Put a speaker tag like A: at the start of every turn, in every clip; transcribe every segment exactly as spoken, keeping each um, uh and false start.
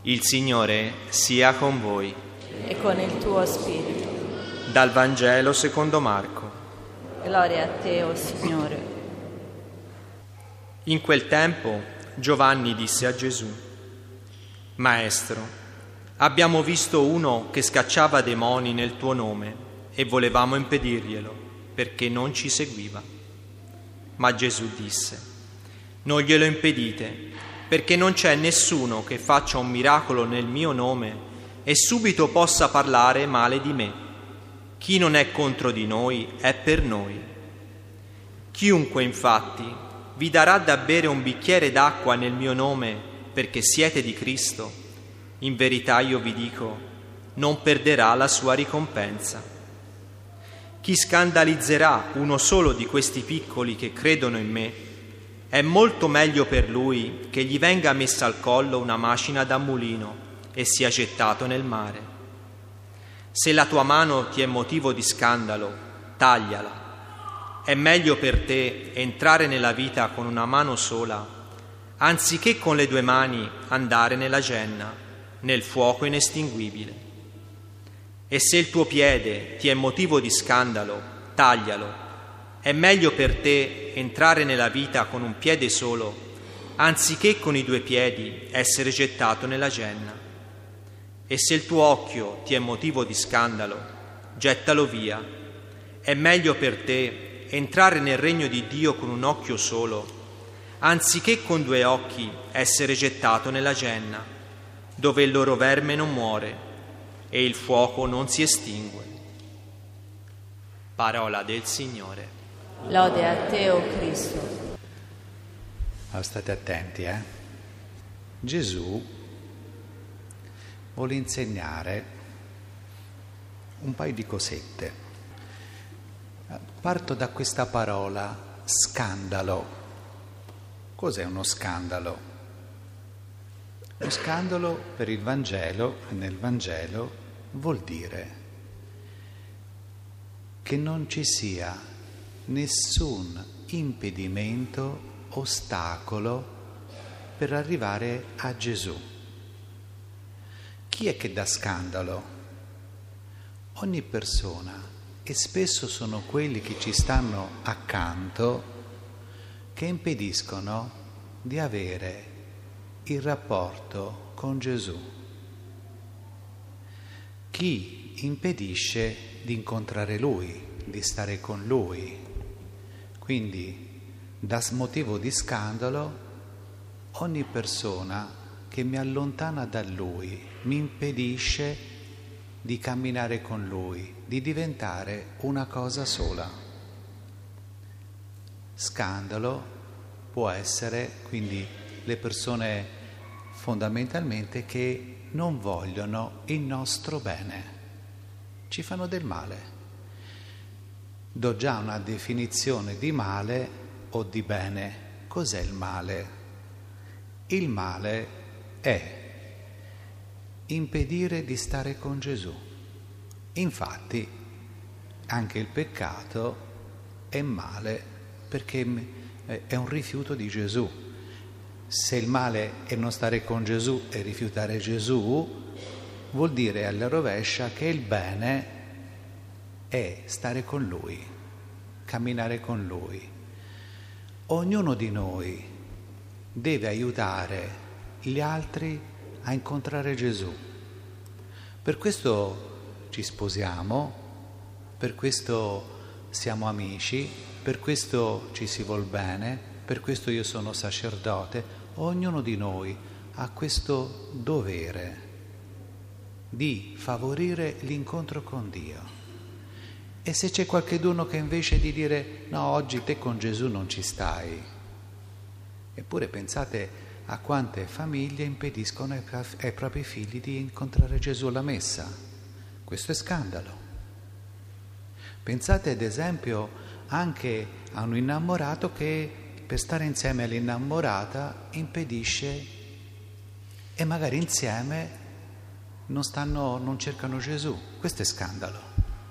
A: Il Signore sia con voi.
B: E con il tuo spirito.
A: Dal Vangelo secondo Marco.
B: Gloria a te, o Signore.
A: In quel tempo Giovanni disse a Gesù: Maestro, abbiamo visto uno che scacciava demoni nel tuo nome e volevamo impedirglielo, perché non ci seguiva. Ma Gesù disse: Non glielo impedite, perché non c'è nessuno che faccia un miracolo nel mio nome e subito possa parlare male di me. Chi non è contro di noi è per noi. Chiunque infatti vi darà da bere un bicchiere d'acqua nel mio nome perché siete di Cristo, in verità io vi dico, non perderà la sua ricompensa. Chi scandalizzerà uno solo di questi piccoli che credono in me, è molto meglio per lui che gli venga messa al collo una macina da mulino e sia gettato nel mare. Se la tua mano ti è motivo di scandalo, tagliala. È meglio per te entrare nella vita con una mano sola, anziché con le due mani andare nella genna, nel fuoco inestinguibile. E se il tuo piede ti è motivo di scandalo, taglialo. È meglio per te entrare nella vita con un piede solo, anziché con i due piedi essere gettato nella genna. E se il tuo occhio ti è motivo di scandalo, gettalo via. È meglio per te entrare nel regno di Dio con un occhio solo, anziché con due occhi essere gettato nella genna, dove il loro verme non muore e il fuoco non si estingue. Parola del Signore.
B: Lode a te, o Cristo.
C: Ma state attenti, eh? Gesù vuole insegnare un paio di cosette. Parto da questa parola, scandalo. Cos'è uno scandalo? Lo scandalo per il Vangelo, nel Vangelo, vuol dire che non ci sia nessun impedimento, ostacolo per arrivare a Gesù. Chi è che dà scandalo? Ogni persona, e spesso sono quelli che ci stanno accanto, che impediscono di avere il rapporto con Gesù. Chi impedisce di incontrare Lui, di stare con Lui. Quindi, da motivo di scandalo, ogni persona che mi allontana da Lui, mi impedisce di camminare con Lui, di diventare una cosa sola. Scandalo può essere, quindi, le persone fondamentalmente che non vogliono il nostro bene, ci fanno del male. Do già una definizione di male o di bene. Cos'è il male? Il male è impedire di stare con Gesù. Infatti, anche il peccato è male perché è un rifiuto di Gesù. Se il male è non stare con Gesù e rifiutare Gesù, vuol dire alla rovescia che il bene è stare con Lui, camminare con Lui. Ognuno di noi deve aiutare gli altri a incontrare Gesù. Per questo ci sposiamo, per questo siamo amici, per questo ci si vuol bene, per questo io sono sacerdote. Ognuno di noi ha questo dovere di favorire l'incontro con Dio. E se c'è qualcheduno che invece di dire no, oggi te con Gesù non ci stai, eppure pensate a quante famiglie impediscono ai, ai propri figli di incontrare Gesù alla messa. Questo è scandalo. Pensate ad esempio anche a un innamorato che per stare insieme all'innamorata impedisce e magari insieme non stanno, non cercano Gesù. Questo è scandalo.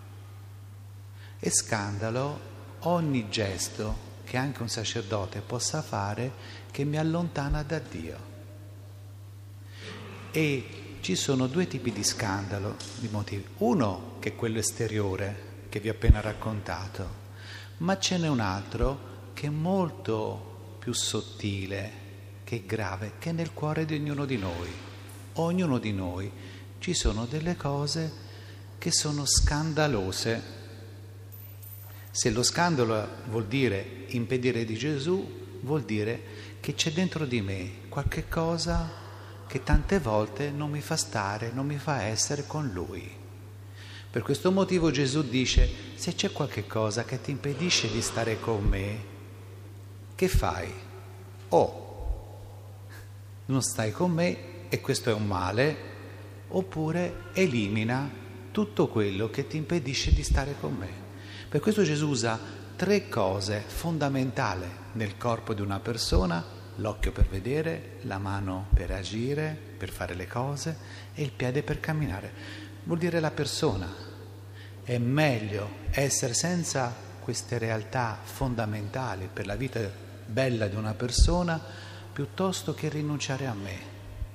C: È scandalo ogni gesto che anche un sacerdote possa fare che mi allontana da Dio. E ci sono due tipi di scandalo, di motivi. Uno che è quello esteriore, che vi ho appena raccontato, ma ce n'è un altro che è molto più sottile, che è grave, che è nel cuore di ognuno di noi. Ognuno di noi ci sono delle cose che sono scandalose. Se lo scandalo vuol dire impedire di Gesù, vuol dire che c'è dentro di me qualche cosa che tante volte non mi fa stare, non mi fa essere con Lui. Per questo motivo Gesù dice: se c'è qualche cosa che ti impedisce di stare con me, che fai? O non stai con me e questo è un male, oppure elimina tutto quello che ti impedisce di stare con me. Per questo Gesù usa tre cose fondamentali nel corpo di una persona: l'occhio per vedere, la mano per agire, per fare le cose, e il piede per camminare. Vuol dire la persona. È meglio essere senza queste realtà fondamentali per la vita bella di una persona piuttosto che rinunciare a me.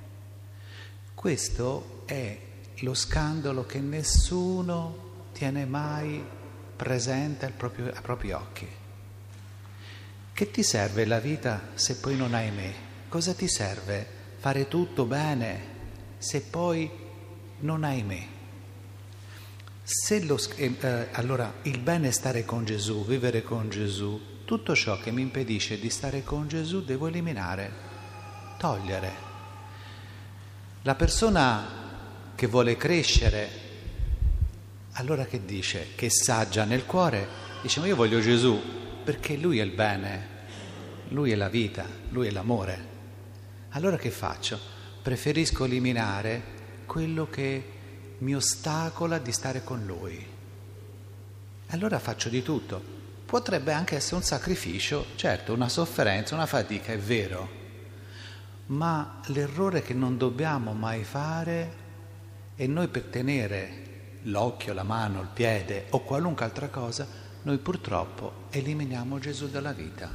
C: Questo è lo scandalo che nessuno tiene mai presente al proprio, ai propri occhi. Che ti serve la vita se poi non hai me? Cosa ti serve fare tutto bene se poi non hai me? Se lo, eh, allora il bene è stare con Gesù, vivere con Gesù. Tutto ciò che mi impedisce di stare con Gesù devo eliminare, togliere. La persona che vuole crescere, allora che dice? Che è saggia nel cuore, dice: ma io voglio Gesù perché Lui è il bene, Lui è la vita, Lui è l'amore. Allora che faccio? Preferisco eliminare quello che mi ostacola di stare con Lui. Allora faccio di tutto. Potrebbe anche essere un sacrificio, certo, una sofferenza, una fatica, è vero, ma l'errore che non dobbiamo mai fare è noi per tenere l'occhio, la mano, il piede o qualunque altra cosa, noi purtroppo eliminiamo Gesù dalla vita.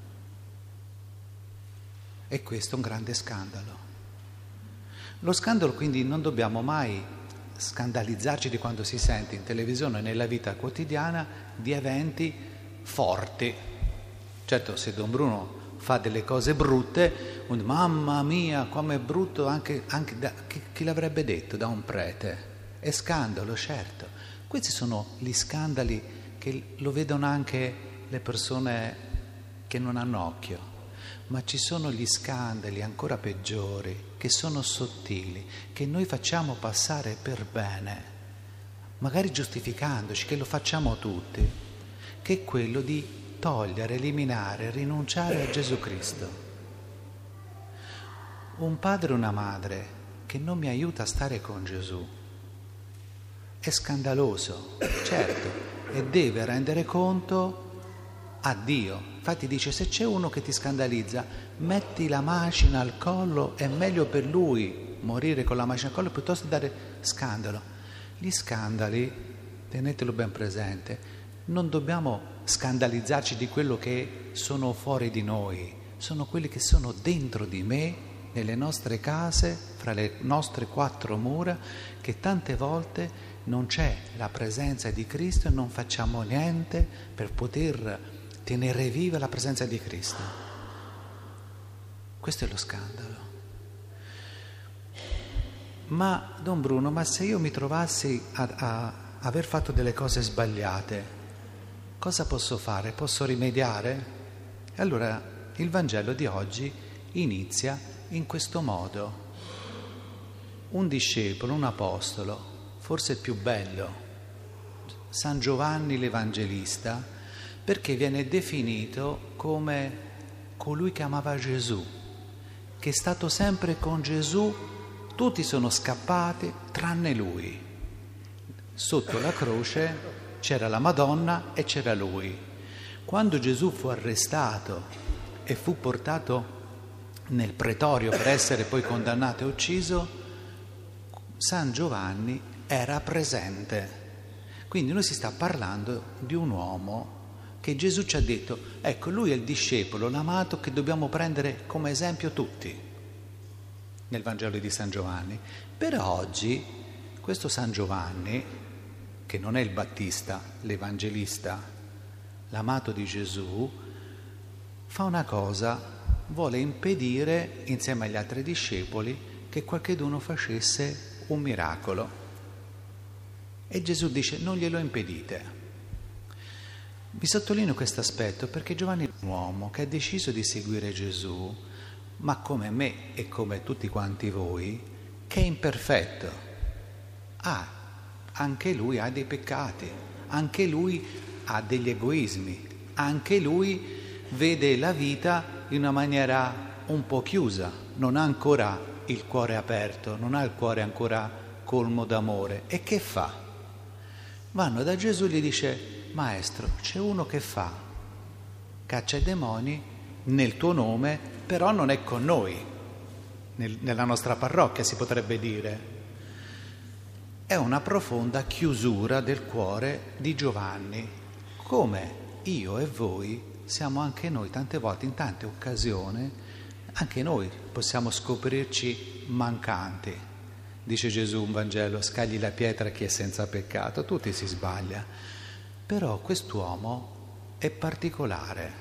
C: E questo è un grande scandalo. Lo scandalo quindi non dobbiamo mai scandalizzarci di quando si sente in televisione e nella vita quotidiana di eventi forti. Certo, se Don Bruno fa delle cose brutte, un, mamma mia, com'è brutto, anche, anche da, chi, chi l'avrebbe detto da un prete? È scandalo, certo. Questi sono gli scandali che lo vedono anche le persone che non hanno occhio. Ma ci sono gli scandali ancora peggiori, che sono sottili, che noi facciamo passare per bene, magari giustificandoci, che lo facciamo tutti, che è quello di togliere, eliminare, rinunciare a Gesù Cristo. Un padre e una madre che non mi aiuta a stare con Gesù è scandaloso, certo, e deve rendere conto a Dio. Infatti dice: se c'è uno che ti scandalizza, metti la macina al collo, è meglio per lui morire con la macina al collo piuttosto che dare scandalo. Gli scandali, tenetelo ben presente, non dobbiamo scandalizzarci di quello che sono fuori di noi, sono quelli che sono dentro di me, nelle nostre case, fra le nostre quattro mura, che tante volte non c'è la presenza di Cristo e non facciamo niente per poter tenere viva la presenza di Cristo. Questo è lo scandalo. Ma Don Bruno, ma se io mi trovassi a, a aver fatto delle cose sbagliate, cosa posso fare? Posso rimediare? E allora il Vangelo di oggi inizia in questo modo. Un discepolo, un apostolo, forse il più bello, San Giovanni l'Evangelista, perché viene definito come colui che amava Gesù, che è stato sempre con Gesù, tutti sono scappati tranne lui. Sotto la croce c'era la Madonna e c'era lui. Quando Gesù fu arrestato e fu portato nel pretorio per essere poi condannato e ucciso, San Giovanni era presente. Quindi noi si sta parlando di un uomo che Gesù ci ha detto: ecco, lui è il discepolo, l'amato che dobbiamo prendere come esempio tutti. nel Vangelo di San Giovanni. Per oggi questo San Giovanni, che non è il Battista, l'Evangelista, l'amato di Gesù, fa una cosa, vuole impedire insieme agli altri discepoli che qualcheduno facesse un miracolo. E Gesù dice: non glielo impedite. Vi sottolineo questo aspetto perché Giovanni è un uomo che ha deciso di seguire Gesù, ma come me e come tutti quanti voi, che è imperfetto. Ah, anche lui ha dei peccati, anche lui ha degli egoismi, anche lui vede la vita in una maniera un po' chiusa, non ha ancora il cuore aperto, non ha il cuore ancora colmo d'amore. E che fa? Vanno da Gesù e gli dice: Maestro, c'è uno che fa, caccia i demoni nel tuo nome, però non è con noi, nel, nella nostra parrocchia si potrebbe dire. È una profonda chiusura del cuore di Giovanni, come io e voi siamo anche noi tante volte, in tante occasioni, anche noi possiamo scoprirci mancanti. Dice Gesù in Vangelo: scagli la pietra a chi è senza peccato. Tutti si sbaglia. Però quest'uomo è particolare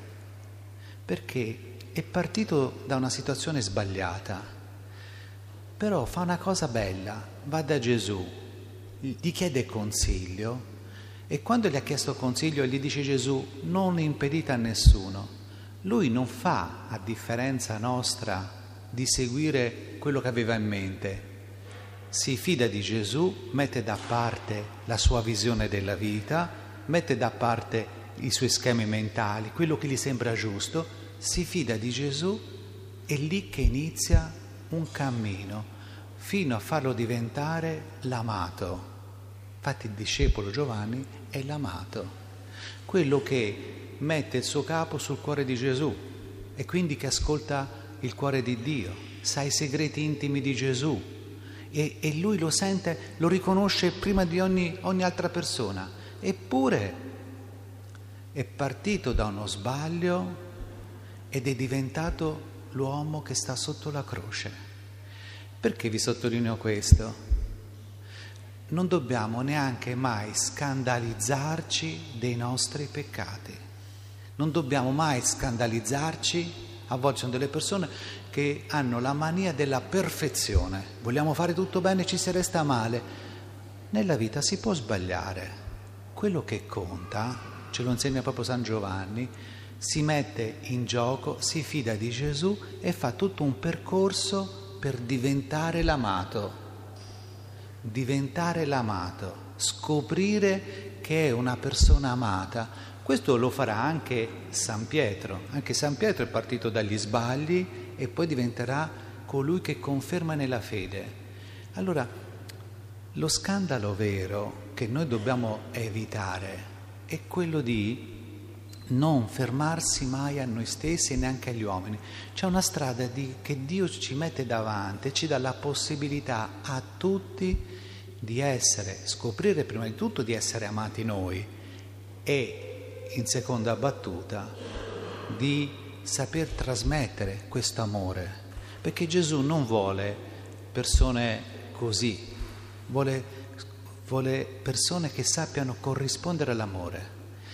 C: perché è partito da una situazione sbagliata, però fa una cosa bella, va da Gesù, gli chiede consiglio e quando gli ha chiesto consiglio gli dice Gesù: non impedite a nessuno. Lui non fa, a differenza nostra, di seguire quello che aveva in mente. Si fida di Gesù, mette da parte la sua visione della vita, mette da parte i suoi schemi mentali, quello che gli sembra giusto, si fida di Gesù, è lì che inizia un cammino fino a farlo diventare l'amato. Infatti il discepolo Giovanni è l'amato, quello che mette il suo capo sul cuore di Gesù e quindi che ascolta il cuore di Dio, sa i segreti intimi di Gesù e, e lui lo sente, lo riconosce prima di ogni, ogni altra persona. Eppure è partito da uno sbaglio ed è diventato l'uomo che sta sotto la croce. Perché vi sottolineo questo? Non dobbiamo neanche mai scandalizzarci dei nostri peccati. Non dobbiamo mai scandalizzarci. A volte sono delle persone che hanno la mania della perfezione. Vogliamo fare tutto bene e ci si resta male. Nella vita si può sbagliare. Quello che conta, ce lo insegna proprio San Giovanni, si mette in gioco, si fida di Gesù e fa tutto un percorso per diventare l'amato, diventare l'amato, scoprire che è una persona amata. Questo lo farà anche San Pietro, anche San Pietro è partito dagli sbagli e poi diventerà colui che conferma nella fede. Allora, lo scandalo vero che noi dobbiamo evitare è quello di non fermarsi mai a noi stessi e neanche agli uomini. C'è una strada di, che Dio ci mette davanti e ci dà la possibilità a tutti di essere, scoprire prima di tutto di essere amati noi e in seconda battuta di saper trasmettere questo amore, perché Gesù non vuole persone così, vuole, vuole persone che sappiano corrispondere all'amore.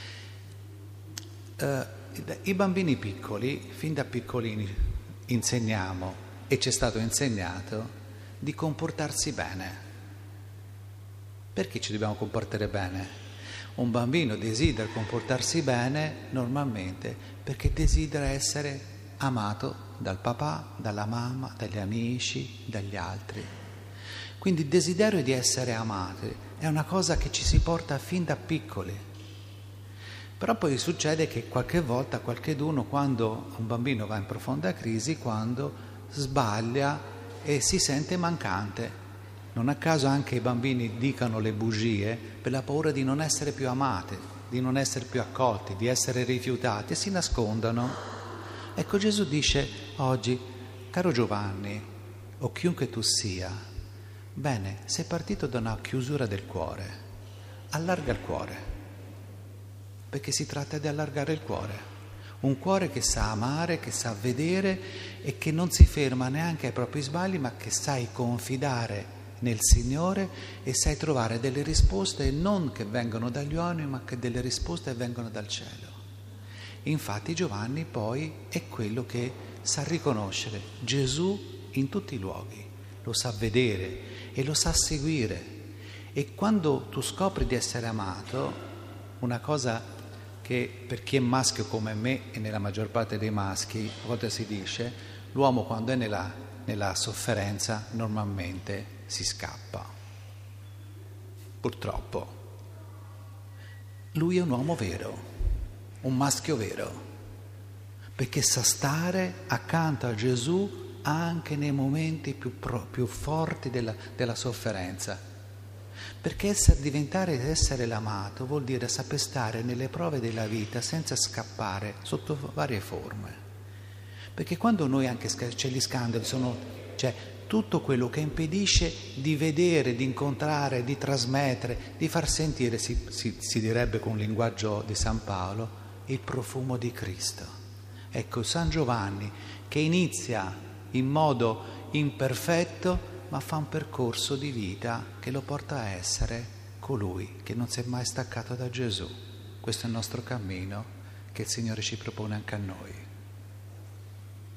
C: Uh, I bambini piccoli, fin da piccolini, insegniamo e ci è stato insegnato di comportarsi bene. Perché ci dobbiamo comportare bene? Un bambino desidera comportarsi bene normalmente perché desidera essere amato dal papà, dalla mamma, dagli amici, dagli altri. Quindi il desiderio di essere amati è una cosa che ci si porta fin da piccoli. Però poi succede che qualche volta qualcheduno, quando un bambino va in profonda crisi, quando sbaglia e si sente mancante. Non a caso anche i bambini dicono le bugie per la paura di non essere più amati, di non essere più accolti, di essere rifiutati e si nascondono. Ecco, Gesù dice oggi: caro Giovanni, o chiunque tu sia, bene, sei partito da una chiusura del cuore, allarga il cuore, perché si tratta di allargare il cuore. un cuore che sa amare, che sa vedere e che non si ferma neanche ai propri sbagli, ma che sai confidare nel Signore e sai trovare delle risposte non che vengono dagli uomini, ma che delle risposte vengono dal cielo. Infatti Giovanni poi è quello che sa riconoscere Gesù in tutti i luoghi, lo sa vedere e lo sa seguire. E quando tu scopri di essere amato, una cosa che per chi è maschio come me e nella maggior parte dei maschi, a volte si dice, l'uomo quando è nella, nella sofferenza normalmente si scappa. Purtroppo. Lui è un uomo vero, un maschio vero, perché sa stare accanto a Gesù anche nei momenti più, pro, più forti della, della sofferenza. Perché essere, diventare ed essere l'amato vuol dire saper stare nelle prove della vita senza scappare sotto varie forme. Perché quando noi anche c'è gli scandali, sono, cioè tutto quello che impedisce di vedere, di incontrare, di trasmettere, di far sentire, si, si, si direbbe con un linguaggio di San Paolo, il profumo di Cristo. Ecco, San Giovanni che inizia in modo imperfetto, ma fa un percorso di vita che lo porta a essere colui che non si è mai staccato da Gesù. Questo è il nostro cammino che il Signore ci propone anche a noi.